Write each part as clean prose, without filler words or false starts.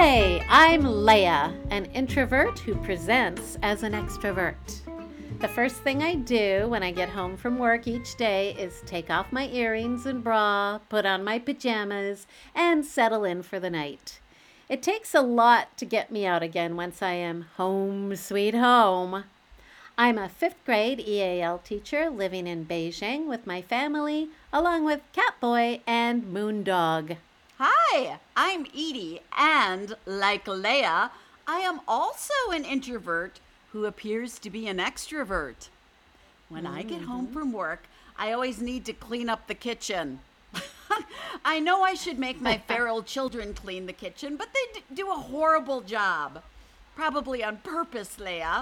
Hi, I'm Leia, an introvert who presents as an extrovert. The first thing I do when I get home from work each day is take off my earrings and bra, put on my pajamas, and settle in for the night. It takes a lot to get me out again once I am home sweet home. I'm a fifth grade EAL teacher living in Beijing with my family, along with Catboy and Moondog. Hi, I'm Edie, and like Leia, I am also an introvert who appears to be an extrovert. When I get home from work, I always need to clean up the kitchen. I know I should make my feral children clean the kitchen, but they do a horrible job. Probably on purpose, Leia.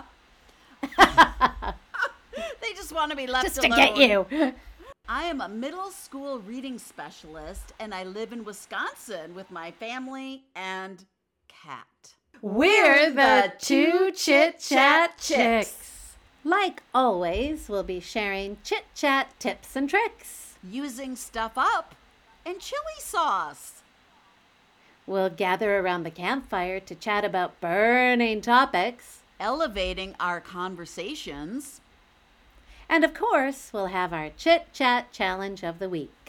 They just want to be left Just alone. to get you. I am a middle school reading specialist, and I live in Wisconsin with my family and cat. We're the two Chit Chat Chicks. Like always, we'll be sharing chit chat tips and tricks. Using stuff up and chili sauce. We'll gather around the campfire to chat about burning topics. Elevating our conversations. And of course, we'll have our Chit Chat Challenge of the week.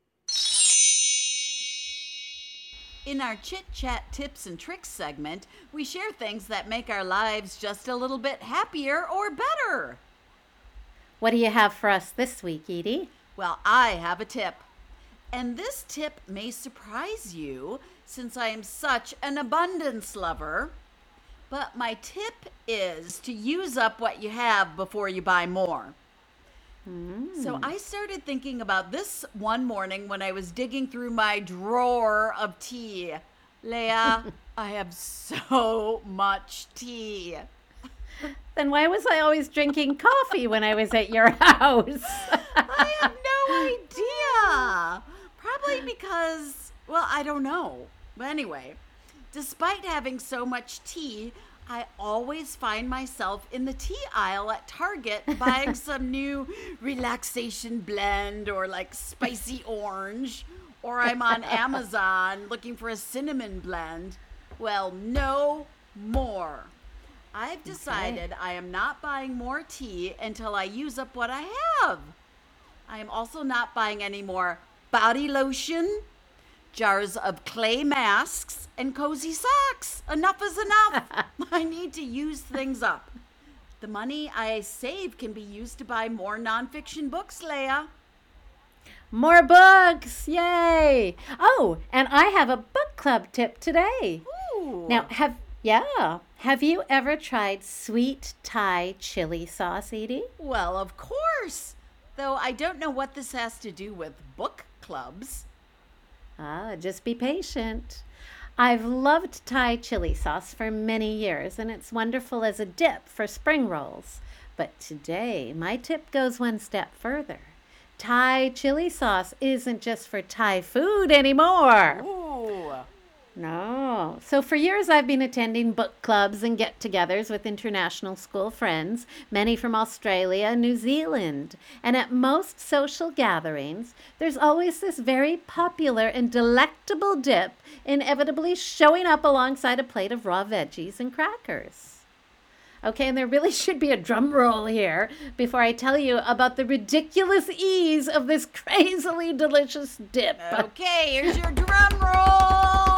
In our Chit Chat Tips and Tricks segment, we share things that make our lives just a little bit happier or better. What do you have for us this week, Edie? Well, I have a tip. And this tip may surprise you since I am such an abundance lover. But my tip is to use up what you have before you buy more. So I started thinking about this one morning when I was digging through my drawer of tea. Leia, I have so much tea. Then why was I always drinking coffee when I was at your house? I have no idea. Probably because, well, I don't know. But anyway, despite having so much tea, I always find myself in the tea aisle at Target buying some new relaxation blend or like spicy orange, or I'm on Amazon looking for a cinnamon blend. Well, no more. I've decided I am not buying more tea until I use up what I have. I am also not buying any more body lotion, jars of clay masks, and cozy socks. Enough is enough. I need to use things up. The money I save can be used to buy more nonfiction books, Leia. More books! Yay! Oh, and I have a book club tip today. Ooh. Now, have you ever tried sweet Thai chili sauce, Edie? Well, of course. Though I don't know what this has to do with book clubs. Just be patient. I've loved Thai chili sauce for many years, and it's wonderful as a dip for spring rolls. But today, my tip goes one step further. Thai chili sauce isn't just for Thai food anymore. Ooh. No. So for years, I've been attending book clubs and get-togethers with international school friends, many from Australia and New Zealand. And at most social gatherings, there's always this very popular and delectable dip inevitably showing up alongside a plate of raw veggies and crackers. Okay, and there really should be a drum roll here before I tell you about the ridiculous ease of this crazily delicious dip. Okay, here's your drum roll.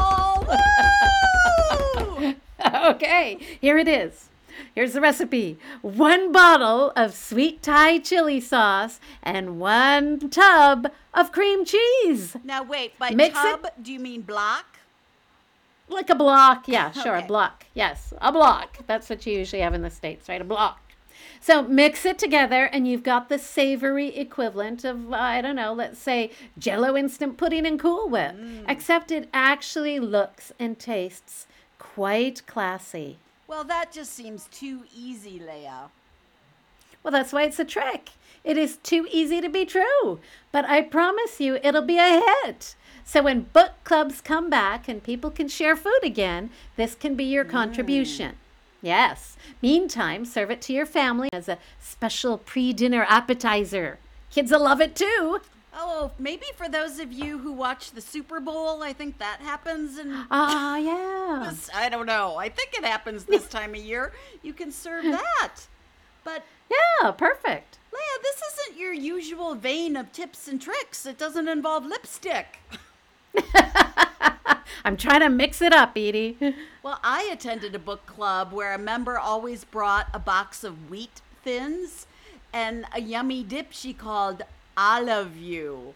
Woo! Okay, here it is. Here's the recipe. 1 bottle of sweet Thai chili sauce and 1 tub of cream cheese. Now wait, by Mix tub, do you mean block? Like a block. Yeah, sure, Okay. a block. Yes, a block. That's what you usually have in the States, right? A block. So mix it together and you've got the savory equivalent of, I don't know, let's say Jell-O instant pudding and Cool Whip. Except it actually looks and tastes quite classy. Well, that just seems too easy, Leia. Well, that's why it's a trick. It is too easy to be true. But I promise you it'll be a hit. So when book clubs come back and people can share food again, this can be your contribution. Yes. Meantime, serve it to your family as a special pre-dinner appetizer. Kids will love it too. Oh, maybe for those of you who watch the Super Bowl, I think that happens in Ah, yeah. I don't know. I think it happens this time of year. You can serve that. But Yeah, perfect. Leia, this isn't your usual vein of tips and tricks. It doesn't involve lipstick. I'm trying to mix it up, Edie. Well, I attended a book club where a member always brought a box of wheat thins and a yummy dip she called Olive You.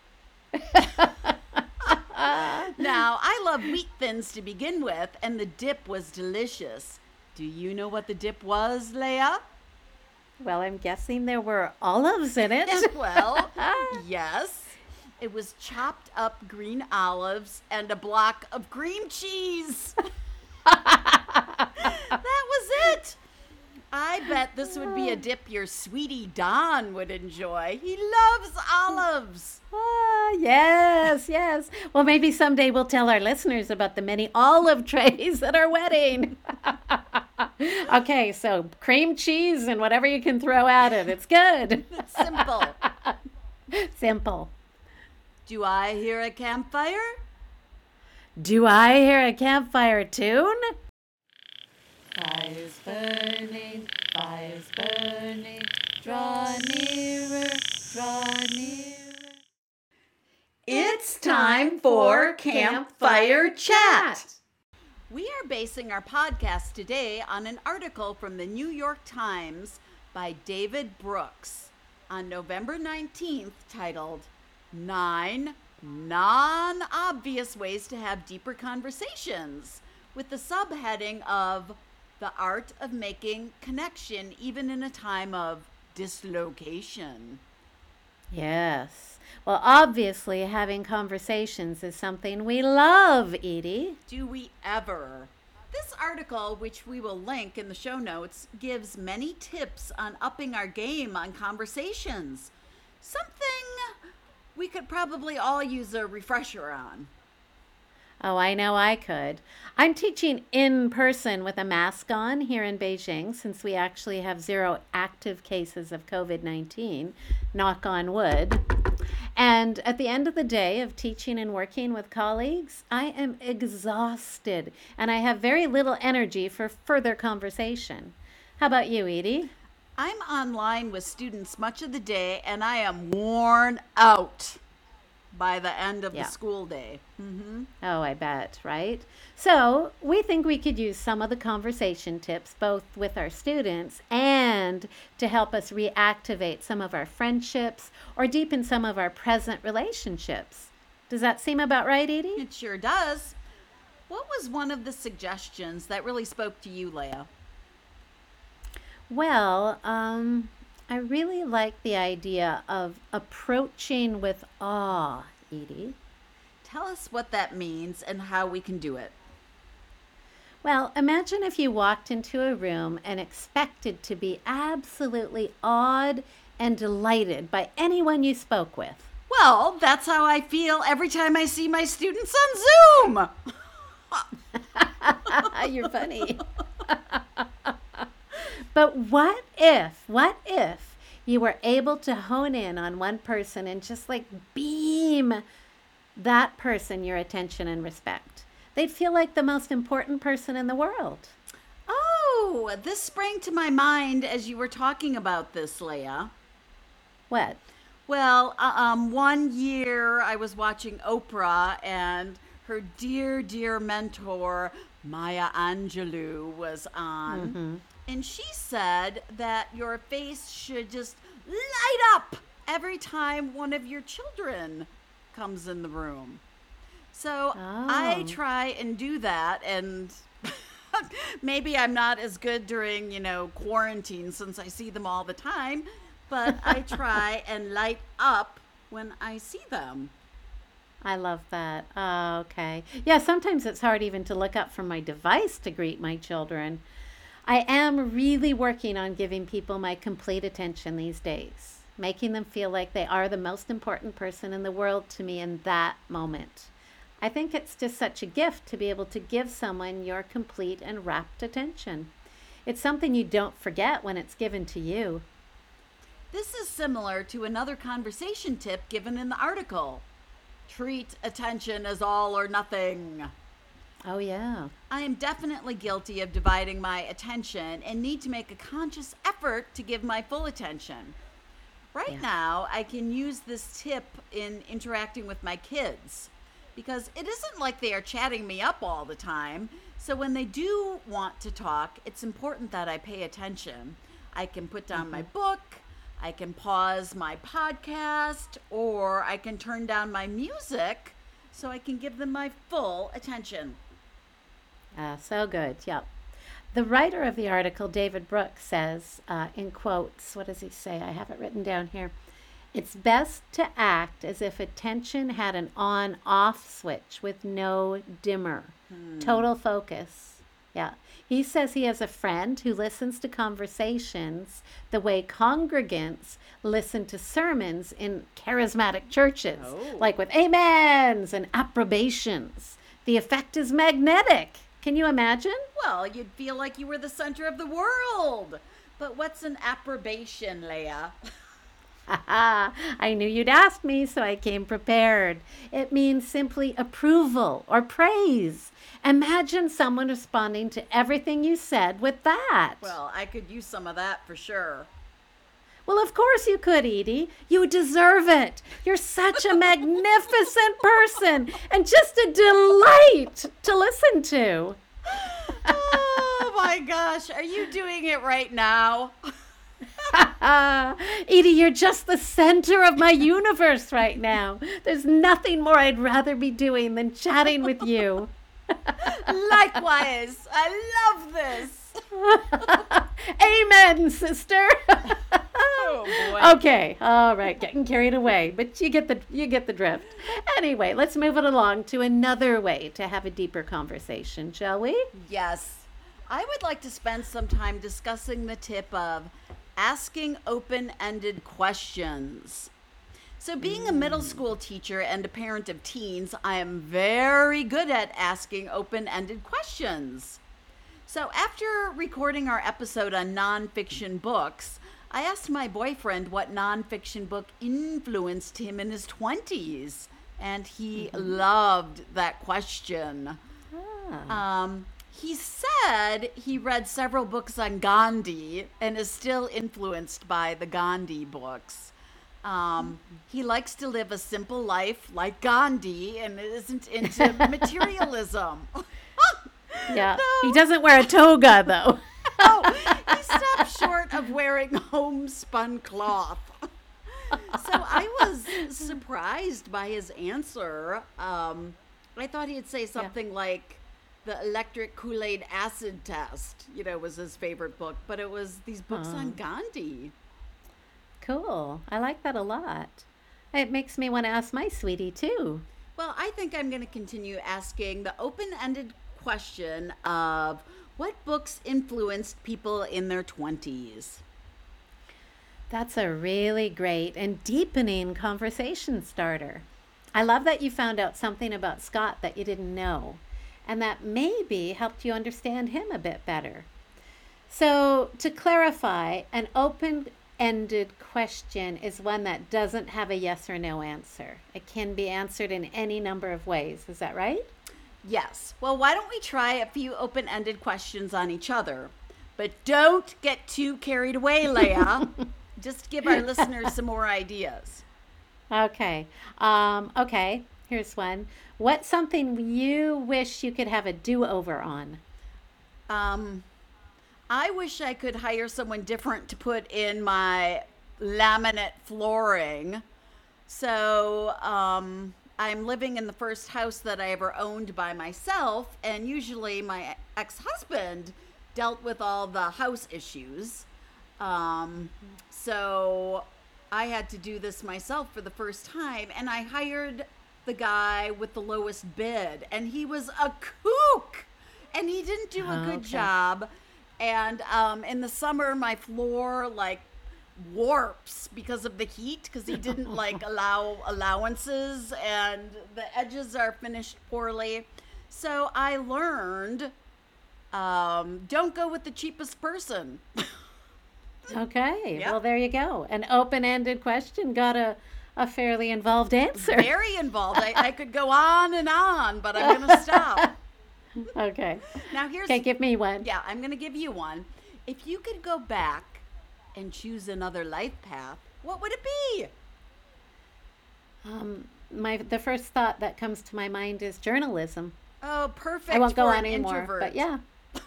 Now, I love wheat thins to begin with, and the dip was delicious. Do you know what the dip was, Leia? Well, I'm guessing there were olives in it. Well, yes. It was chopped up green olives and a block of cream cheese. That was it. I bet this would be a dip your sweetie Don would enjoy. He loves olives. Ah, yes, yes. Well, maybe someday we'll tell our listeners about the many olive trays at our wedding. Okay, so cream cheese and whatever you can throw at it. It's good. It's simple. Simple. Do I hear a campfire? Do I hear a campfire tune? Fires burning, draw nearer, draw nearer. It's time for Campfire Chat. We are basing our podcast today on an article from the New York Times by David Brooks on November 19th titled 9 Non-Obvious Ways to Have Deeper Conversations, with the subheading of The Art of Making Connection Even in a Time of Dislocation. Yes. Well, obviously, having conversations is something we love, Edie. Do we ever? This article, which we will link in the show notes, gives many tips on upping our game on conversations. Something we could probably all use a refresher on. Oh, I know I could. I'm teaching in person with a mask on here in Beijing since we actually have 0 active cases of COVID-19, knock on wood. And at the end of the day of teaching and working with colleagues, I am exhausted and I have very little energy for further conversation. How about you, Edie? I'm online with students much of the day and I am worn out by the end of the school day. Oh, I bet, right? So we think we could use some of the conversation tips both with our students and to help us reactivate some of our friendships or deepen some of our present relationships. Does that seem about right, Edie? It sure does. What was one of the suggestions that really spoke to you, Leia? Well, I really like the idea of approaching with awe, Edie. Tell us what that means and how we can do it. Well, imagine if you walked into a room and expected to be absolutely awed and delighted by anyone you spoke with. Well, that's how I feel every time I see my students on Zoom. You're funny. But what if you were able to hone in on one person and just like beam that person your attention and respect? They'd feel like the most important person in the world. Oh, this sprang to my mind as you were talking about this, Leia. What? Well, one year I was watching Oprah and her dear mentor, Maya Angelou, was on. And she said that your face should just light up every time one of your children comes in the room. So I try and do that, and maybe I'm not as good during, quarantine since I see them all the time, but I try and light up when I see them. I love that. Oh, okay. Yeah, sometimes it's hard even to look up from my device to greet my children. I am really working on giving people my complete attention these days, making them feel like they are the most important person in the world to me in that moment. I think it's just such a gift to be able to give someone your complete and rapt attention. It's something you don't forget when it's given to you. This is similar to another conversation tip given in the article. Treat attention as all or nothing. Oh, yeah. I am definitely guilty of dividing my attention and need to make a conscious effort to give my full attention. Right now, I can use this tip in interacting with my kids because it isn't like they are chatting me up all the time. So when they do want to talk, it's important that I pay attention. I can put down my book, I can pause my podcast, or I can turn down my music so I can give them my full attention. So good. Yep. The writer of the article, David Brooks, says, in quotes, what does he say? I have it written down here. It's best to act as if attention had an on-off switch with no dimmer. Total focus. Yeah. He says he has a friend who listens to conversations the way congregants listen to sermons in charismatic churches, like with amens and approbations. The effect is magnetic. Can you imagine? Well, you'd feel like you were the center of the world. But what's an approbation, Leah? I knew you'd ask me, so I came prepared. It means simply approval or praise. Imagine someone responding to everything you said with that. Well, I could use some of that for sure. Well, of course you could, Edie. You deserve it. You're such a magnificent person and just a delight to listen to. Oh my gosh, are you doing it right now? Edie, you're just the center of my universe right now. There's nothing more I'd rather be doing than chatting with you. Likewise, I love this. Amen, sister. Oh boy. Okay, all right, getting carried away, but you get the drift. Anyway, let's move it along to another way to have a deeper conversation, shall we? Yes. I would like to spend some time discussing the tip of asking open-ended questions. So being a middle school teacher and a parent of teens, I am very good at asking open-ended questions. So after recording our episode on nonfiction books, I asked my boyfriend what nonfiction book influenced him in his 20s, and he loved that question. He said he read several books on Gandhi and is still influenced by the Gandhi books. He likes to live a simple life like Gandhi and isn't into materialism. Yeah. No. He doesn't wear a toga, though. Oh, he stopped short of wearing homespun cloth. So I was surprised by his answer. I thought he'd say something like the electric Kool-Aid acid test, was his favorite book, but it was these books on Gandhi. Cool. I like that a lot. It makes me want to ask my sweetie, too. Well, I think I'm going to continue asking the open-ended question of what books influenced people in their 20s? That's a really great and deepening conversation starter. I love that you found out something about Scott that you didn't know, and that maybe helped you understand him a bit better. So, to clarify, an open-ended question is one that doesn't have a yes or no answer. It can be answered in any number of ways. Is that right? Yes. Well, why don't we try a few open-ended questions on each other? But don't get too carried away, Leah. Just give our listeners some more ideas. Okay. Okay. Here's one. What's something you wish you could have a do-over on? I wish I could hire someone different to put in my laminate flooring. So, I'm living in the first house that I ever owned by myself, and usually my ex-husband dealt with all the house issues. So I had to do this myself for the first time, and I hired the guy with the lowest bid, and he was a kook, and he didn't do a good job. And in the summer, my floor warps because of the heat, because he didn't allow allowances, and the edges are finished poorly. So I learned, don't go with the cheapest person. Okay. Yep. Well, there you go. An open-ended question got a fairly involved answer. Very involved. I could go on, but I'm going to stop. Okay. Now here's Okay, give me one. Yeah, I'm going to give you one. If you could go back and choose another life path, what would it be? The first thought that comes to my mind is journalism. Oh, perfect I won't go for on an anymore, introvert. but yeah.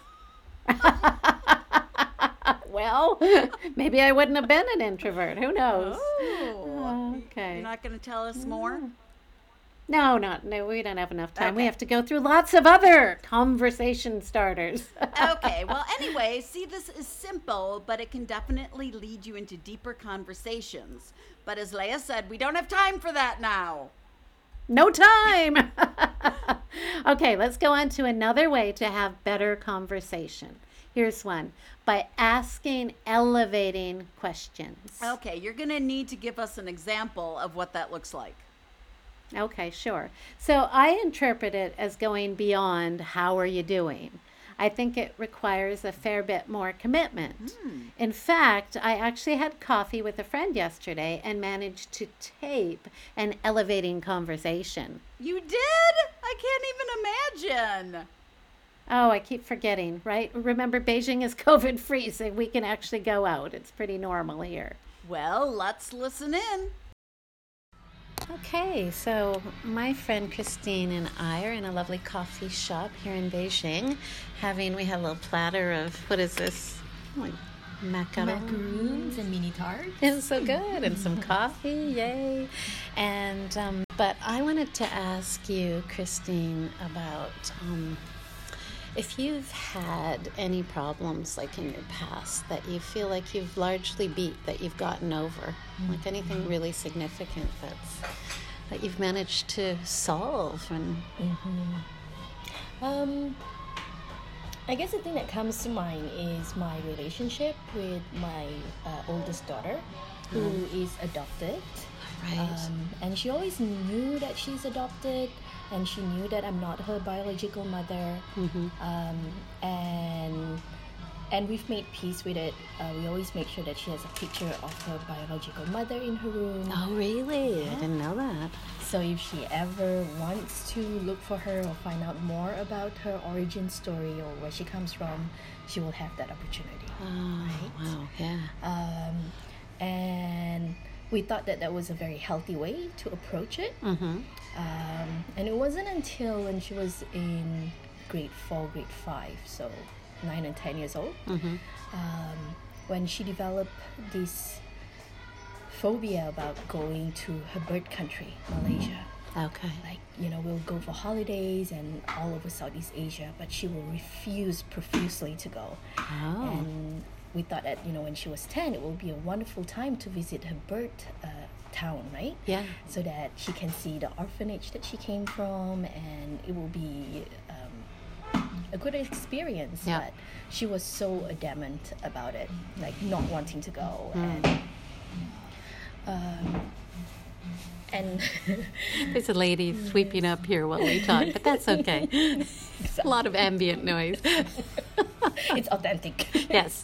Well, maybe I wouldn't have been an introvert. Who knows? Oh, Okay. You're not going to tell us more? No, we don't have enough time. We Okay. have to go through lots of other conversation starters. Okay, well, anyway, see, this is simple, but it can definitely lead you into deeper conversations. But as Leia said, we don't have time for that now. No time. Okay, let's go on to another way to have better conversation. Here's one. By asking elevating questions. Okay, you're going to need to give us an example of what that looks like. Okay, sure. So I interpret it as going beyond how are you doing. I think it requires a fair bit more commitment. In fact, I actually had coffee with a friend yesterday and managed to tape an elevating conversation. You did? I can't even imagine. Oh, I keep forgetting, right? Remember, Beijing is COVID free, so we can actually go out. It's pretty normal here. Well, let's listen in. Okay, so my friend Christine and I are in a lovely coffee shop here in Beijing. We had a little platter of, what is this? Like Macaroons and mini tarts. It's so good. And some coffee, yay. And, but I wanted to ask you, Christine, about if you've had any problems like in your past that you feel like you've largely beat, that you've gotten over, like anything really significant that you've managed to solve. And I guess the thing that comes to mind is my relationship with my oldest daughter, who is adopted. Right. And she always knew that she's adopted, and she knew that I'm not her biological mother. And we've made peace with it. We always make sure that she has a picture of her biological mother in her room. Oh, really? I didn't know that. So if she ever wants to look for her or find out more about her origin story or where she comes from, she will have that opportunity. Oh, wow, yeah. And we thought that that was a very healthy way to approach it. And it wasn't until when she was in grade 4, grade 5, so 9 and 10 years old, when she developed this phobia about going to her birth country, Malaysia. Okay. Like, we'll go for holidays and all over Southeast Asia, but she will refuse profusely to go. Oh. And we thought that, when she was 10, it will be a wonderful time to visit her birth town, right? Yeah. So that she can see the orphanage that she came from, and it will be a good experience. Yeah. But she was so adamant about it, like not wanting to go. And There's a lady sweeping up here while we talk, but that's okay. A lot of ambient noise. it's authentic. Yes.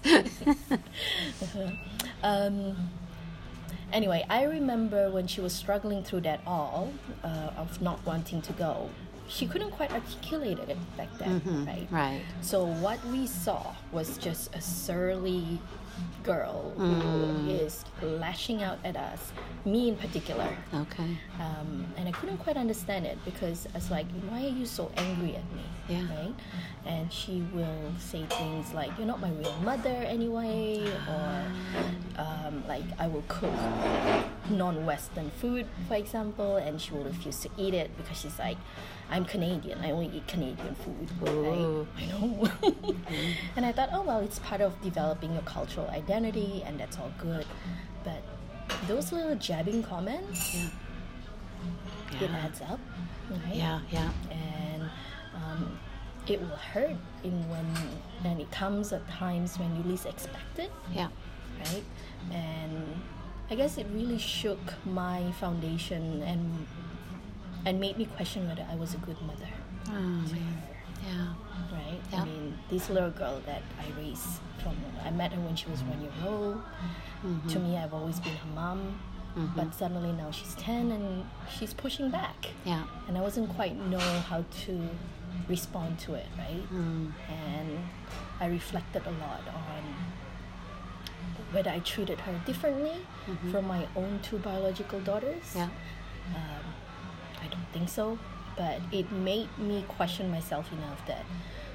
Anyway, I remember when she was struggling through that all of not wanting to go, she couldn't quite articulate it back then, right? Right. So what we saw was just a surly girl who is lashing out at us, me in particular. Okay. And I couldn't quite understand it because I was like, why are you so angry at me? Yeah. Right? And she will say things like, you're not my real mother anyway, or like I will cook non-Western food, for example, and she will refuse to eat it because she's like, I'm Canadian, I only eat Canadian food. Ooh. Right? I know. And I thought, oh well, it's part of developing your cultural identity and that's all good. But those little jabbing comments, it adds up, right? Yeah, yeah. And it will hurt when it comes at times when you least expect it, Yeah. right? And I guess it really shook my foundation and made me question whether I was a good mother. Oh, man. Yeah. right? Yeah. I mean, this little girl that I met her when she was 1 year old. To me, I've always been her mom. But suddenly now she's 10 and she's pushing back. Yeah. And I wasn't quite know how to respond to it, right? And I reflected a lot on whether I treated her differently from my own two biological daughters. Yeah. I don't think so, but it made me question myself enough that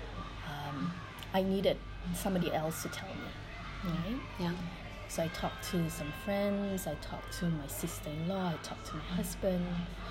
I needed somebody else to tell me, right? Yeah. So I talked to some friends, I talked to my sister-in-law, I talked to my husband,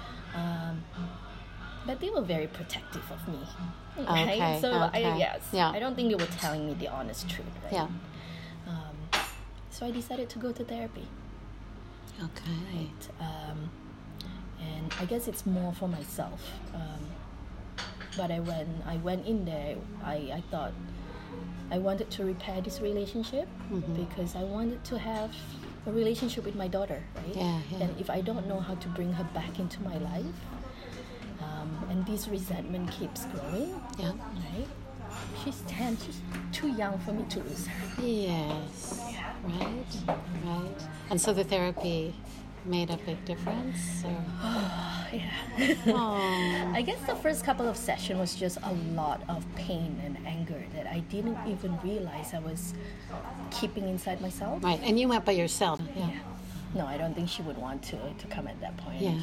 but they were very protective of me, right? Okay, So okay. Yeah. I don't think they were telling me the honest truth, right? Yeah. So I decided to go to therapy. Okay. And I guess it's more for myself. But when I went in there, I thought I wanted to repair this relationship because I wanted to have a relationship with my daughter, right? Yeah, yeah. And if I don't know how to bring her back into my life, and this resentment keeps growing, Yeah. right? She's 10, she's too young for me to lose her. Yes. Right. Right. And so the therapy made a big difference? Or? Yeah. Oh. I guess the first couple of sessions was just a lot of pain and anger that I didn't even realize I was keeping inside myself. Right. And you went by yourself. Yeah. No, I don't think she would want to come at that point. Yeah.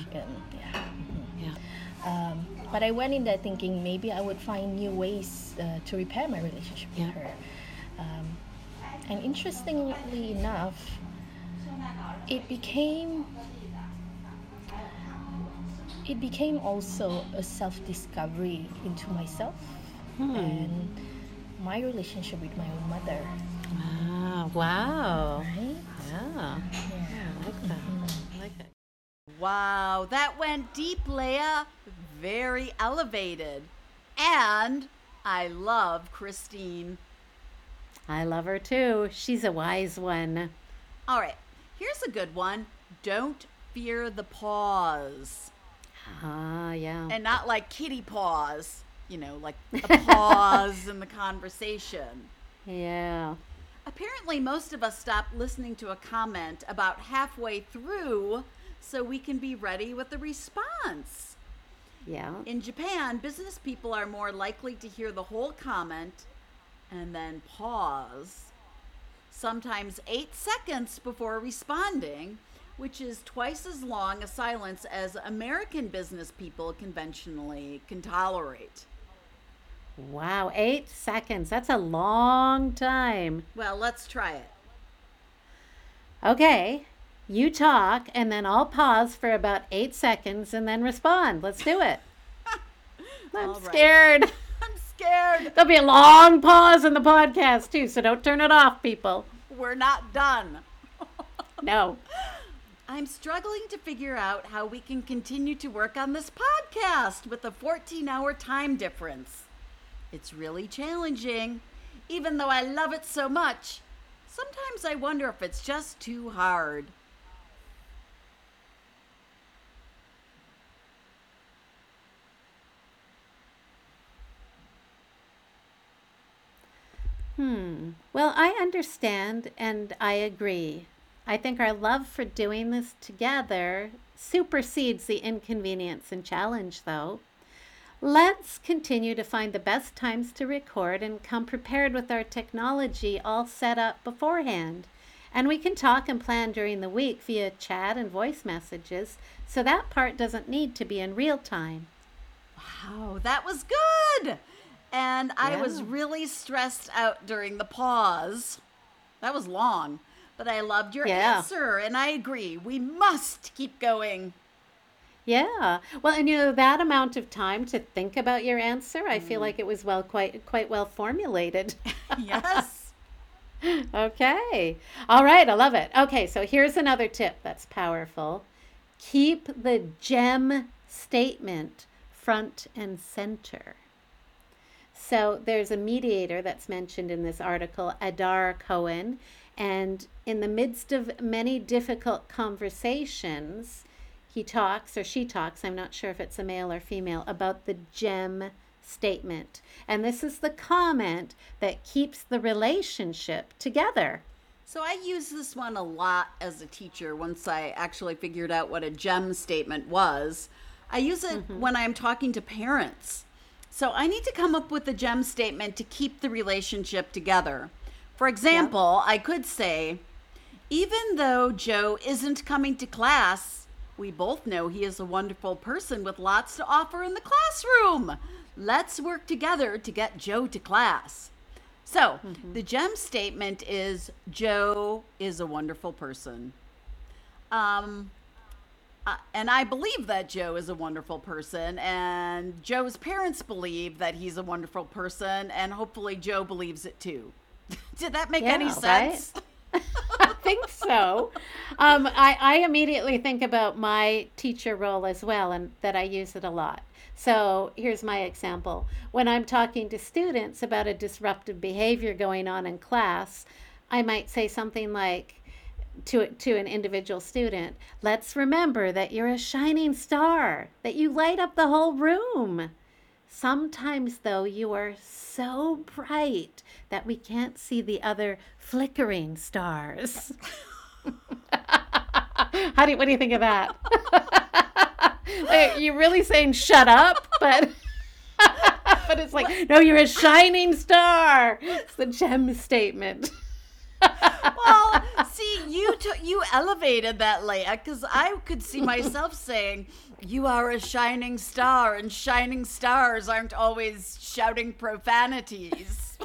Yeah. But I went in there thinking maybe I would find new ways to repair my relationship with Yeah. her. And interestingly enough, it became also a self-discovery into myself and my relationship with my own mother. Ah, wow. Right? Yeah. I like that. I like that. Wow, that went deep, Leia. Very elevated. And I love Christine. I love her too. She's a wise one. All right, here's a good one. Don't fear the pause. Ah, yeah. And not like kitty paws, like a pause in the conversation. Yeah. Apparently, most of us stop listening to a comment about halfway through so we can be ready with the response. Yeah. In Japan, business people are more likely to hear the whole comment and then pause, sometimes 8 seconds before responding, which is twice as long a silence as American business people conventionally can tolerate. Wow, 8 seconds. That's a long time. Well, let's try it. Okay, you talk, and then I'll pause for about 8 seconds and then respond. Let's do it. I'm All right. scared. I'm scared. There'll be a long pause in the podcast, too, so don't turn it off, people. We're not done. No. I'm struggling to figure out how we can continue to work on this podcast with a 14-hour time difference. It's really challenging. Even though I love it so much, sometimes I wonder if it's just too hard. Well, I understand and I agree. I think our love for doing this together supersedes the inconvenience and challenge, though. Let's continue to find the best times to record and come prepared with our technology all set up beforehand. And we can talk and plan during the week via chat and voice messages, so that part doesn't need to be in real time. Wow, that was good. And I was Yeah. really stressed out during the pause. That was long, but I loved your Yeah. answer, and I agree. We must keep going. Yeah. Well, and that amount of time to think about your answer, I feel like it was quite well formulated. Yes. Okay. All right, I love it. Okay, so here's another tip that's powerful. Keep the gem statement front and center. So there's a mediator that's mentioned in this article, Adar Cohen, and in the midst of many difficult conversations, he talks, or she talks, I'm not sure if it's a male or female, about the gem statement. And this is the comment that keeps the relationship together. So I use this one a lot as a teacher once I actually figured out what a GEM statement was. I use it when I'm talking to parents. So I need to come up with a GEM statement to keep the relationship together. For example, I could say, even though Joe isn't coming to class, we both know he is a wonderful person with lots to offer in the classroom. Let's work together to get Joe to class. So the GEM statement is Joe is a wonderful person. And I believe that Joe is a wonderful person, and Joe's parents believe that he's a wonderful person, and hopefully Joe believes it too. Did that make any sense? Right? I think so. I immediately think about my teacher role as well, and that I use it a lot. So here's my example. When I'm talking to students about a disruptive behavior going on in class, I might say something like to an individual student, let's remember that you're a shining star, that you light up the whole room. Sometimes, though, you are so bright that we can't see the other flickering stars. What do you think of that? Like, you're really saying shut up, but but it's like, no, you're a shining star. It's the GEM statement. Well, see, you elevated that, Leah, because I could see myself saying, you are a shining star, and shining stars aren't always shouting profanities.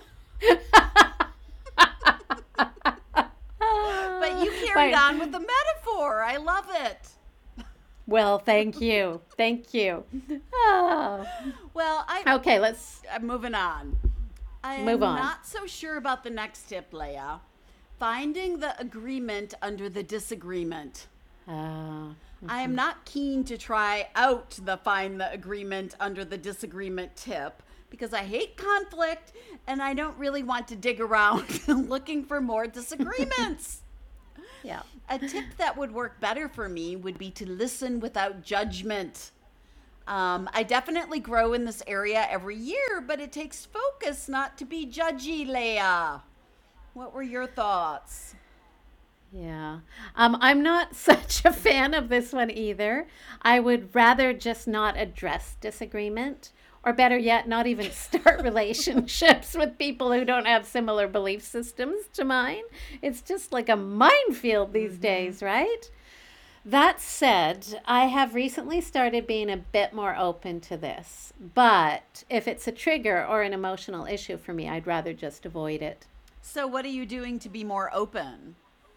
But you carried on with the metaphor. I love it. Well, thank you. Thank you. Oh. Well, Okay, let's I'm moving on. move on. I'm not so sure about the next tip, Leah. Finding the agreement under the disagreement. I am not keen to try out the find the agreement under the disagreement tip because I hate conflict and I don't really want to dig around looking for more disagreements. Yeah. A tip that would work better for me would be to listen without judgment. I definitely grow in this area every year, but it takes focus not to be judgy, Leah. What were your thoughts? Yeah. I'm not such a fan of this one either. I would rather just not address disagreement, or better yet, not even start relationships with people who don't have similar belief systems to mine. It's just like a minefield these days, right? That said, I have recently started being a bit more open to this. But if it's a trigger or an emotional issue for me, I'd rather just avoid it. So what are you doing to be more open?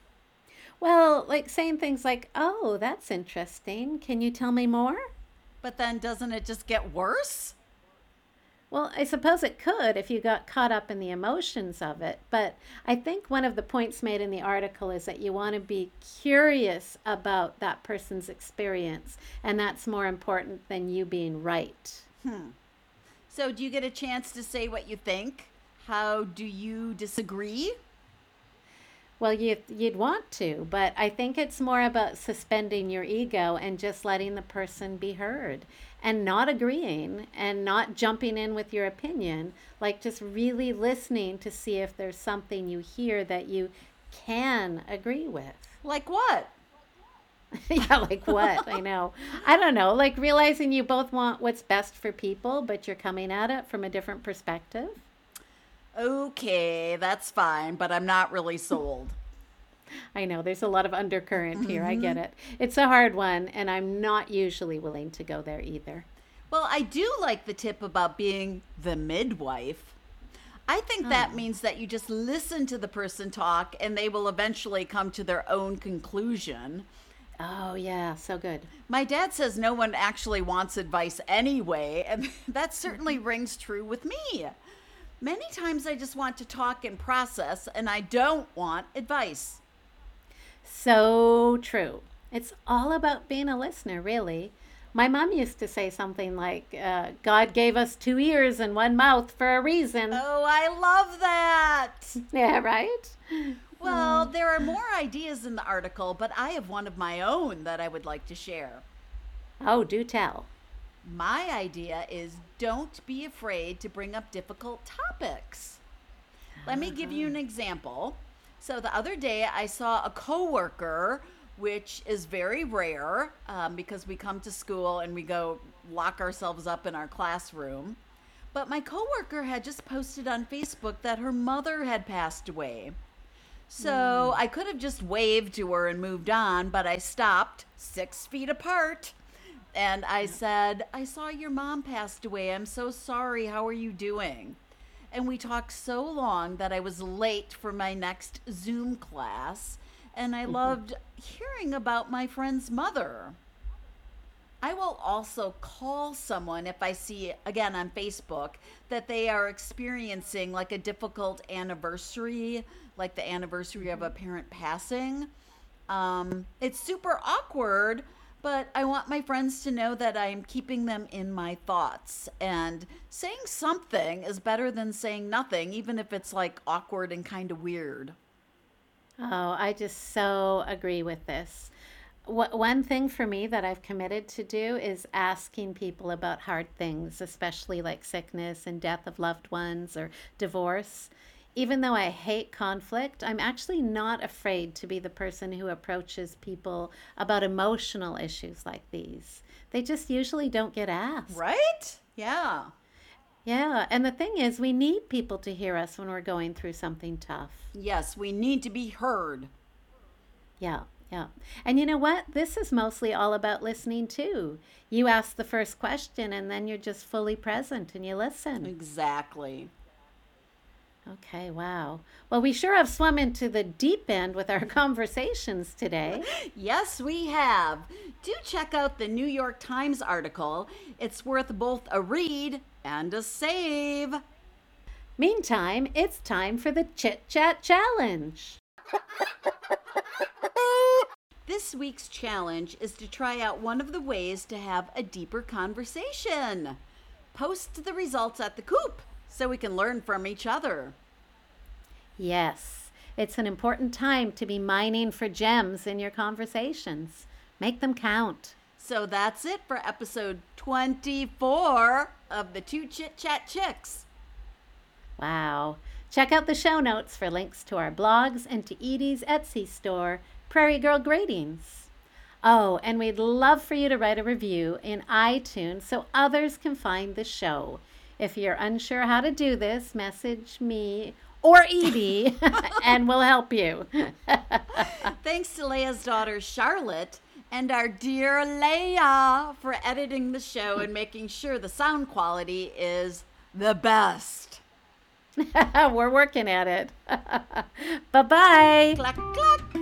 Well, like saying things like, oh, that's interesting. Can you tell me more? But then doesn't it just get worse? Well, I suppose it could if you got caught up in the emotions of it. But I think one of the points made in the article is that you want to be curious about that person's experience. And that's more important than you being right. So do you get a chance to say what you think? How do you disagree? Well, you'd want to, but I think it's more about suspending your ego and just letting the person be heard and not agreeing and not jumping in with your opinion, like just really listening to see if there's something you hear that you can agree with. Like what? Yeah, like what? I know. I don't know, like realizing you both want what's best for people, but you're coming at it from a different perspective. Okay, that's fine, but I'm not really sold. I know there's a lot of undercurrent here. I get it. It's a hard one, and I'm not usually willing to go there either. Well, I do like the tip about being the midwife. I think that means that you just listen to the person talk and they will eventually come to their own conclusion. Oh, yeah, so good. My dad says no one actually wants advice anyway, and that certainly rings true with me. Many times I just want to talk and process, and I don't want advice. So true. It's all about being a listener, really. My mom used to say something like, God gave us 2 ears and 1 mouth for a reason. Oh, I love that. Yeah, right? Well, there are more ideas in the article, but I have one of my own that I would like to share. Oh, do tell. My idea is don't be afraid to bring up difficult topics. Let me give you an example. So the other day I saw a coworker, which is very rare because we come to school and we go lock ourselves up in our classroom. But my coworker had just posted on Facebook that her mother had passed away. So I could have just waved to her and moved on, but I stopped 6 feet apart. And I said, I saw your mom passed away. I'm so sorry. How are you doing? And we talked so long that I was late for my next Zoom class. And I loved hearing about my friend's mother. I will also call someone if I see, again, on Facebook, that they are experiencing like a difficult anniversary, like the anniversary of a parent passing. It's super awkward, but I want my friends to know that I'm keeping them in my thoughts. And saying something is better than saying nothing, even if it's like awkward and kind of weird. Oh, I just so agree with this. One thing for me that I've committed to do is asking people about hard things, especially like sickness and death of loved ones or divorce. Even though I hate conflict, I'm actually not afraid to be the person who approaches people about emotional issues like these. They just usually don't get asked. Right? Yeah. Yeah, and the thing is, we need people to hear us when we're going through something tough. Yes, we need to be heard. Yeah, yeah. And you know what? This is mostly all about listening too. You ask the first question and then you're just fully present and you listen. Exactly. Okay, wow. Well, we sure have swum into the deep end with our conversations today. Yes, we have. Do check out the New York Times article. It's worth both a read and a save. Meantime, it's time for the Chit Chat Challenge. This week's challenge is to try out one of the ways to have a deeper conversation. Post the results at the Coop so we can learn from each other. Yes, it's an important time to be mining for gems in your conversations. Make them count. So that's it for episode 24 of the Two Chit Chat Chicks. Wow. Check out the show notes for links to our blogs and to Edie's Etsy store, Prairie Girl Greetings. Oh, and we'd love for you to write a review in iTunes so others can find the show. If you're unsure how to do this, message me or Edie and we'll help you. Thanks to Leia's daughter, Charlotte, and our dear Leia for editing the show and making sure the sound quality is the best. We're working at it. Bye-bye. Clack, clack.